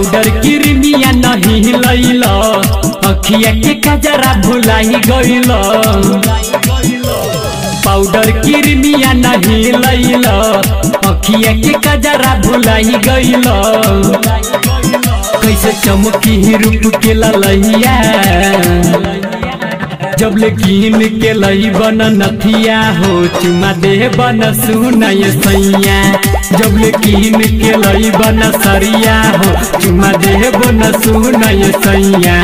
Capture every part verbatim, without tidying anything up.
Powder किरमिया नहीं लैल अखिया के कजरा भुलाई गइल पाउडर किरमिया नहीं लैल अखिया के कजरा भुलाई गइल कैसे चमकी रूप के ललैया जब ले कीन के लई बन नथिया हो चुमा दे बन सुनय सैया जब ले कीन के लई बन सरिया हो चुमा दे बन सुनय सैया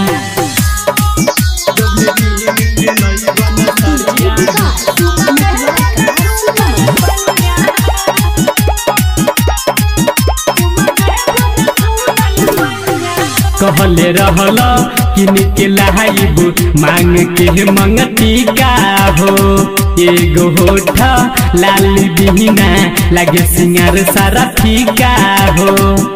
कहले रहल किन के लाइब मांग के मंगती का हो एगो होठ लाली बिना लगे सिंगार सारा फीका हो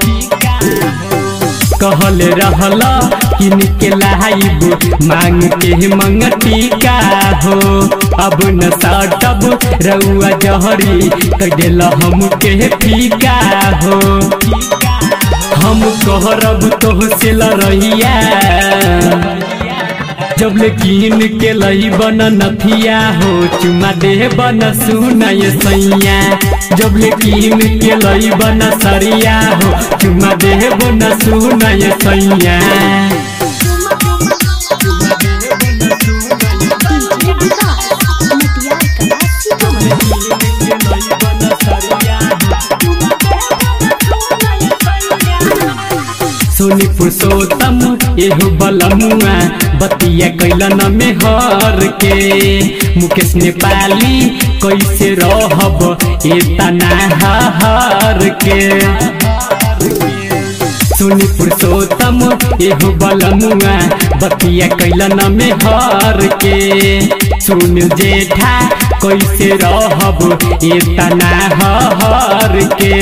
कहले रहल किन के लाइब मांग के मंगती का हो अब न सटब रउआ जहरी कदेल हम के फीका हो हम कहरब तो से लरहिया जब ले कीन के लई बन नथिया हो चुमा दे बन सुनय सैया जब ले कीन के लई बन सरिया हो चुमा दे बन सुनय सैया सोनी पुरुषोत्तम एहो बलमुआ बतिया कैलन में हर के मुकेश नेपाली कैसे रहब एतना हर के सोनी पुरुषोत्तम एहो बलमुआ बतिया कैलन में हर के सुन जेठा कैसे रहब एतना हर के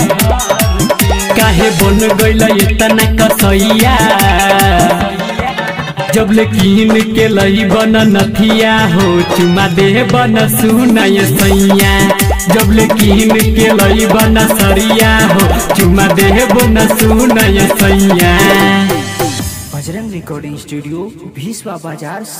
काहे बन गइल इतना कसैया जब ले कीन के लई बन नथिया हो चुमा दे बन सुनय सैया जब ले कीन के लई बन सरिया हो चुमा दे बन सुनय सैया। बजरंग रिकॉर्डिंग स्टूडियो भीसवा बाजार।